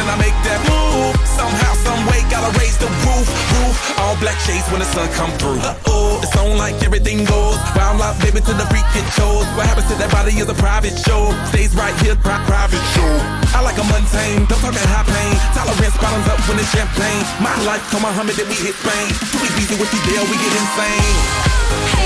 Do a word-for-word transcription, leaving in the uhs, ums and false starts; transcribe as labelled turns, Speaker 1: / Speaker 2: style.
Speaker 1: then I make that move. Somehow, some way, gotta raise the roof, roof. All black shades when the sun come through. Uh-oh, it's on like everything goes. Wild out, baby, to the freak it shows. What happens to that body is a private show. Stays right here, pri- private show. I like a mundane, don't talk at high pain. Tolerance bottoms up when it's champagne. My life, come on, Muhammad, then we hit Spain. Too easy with you there, we get insane.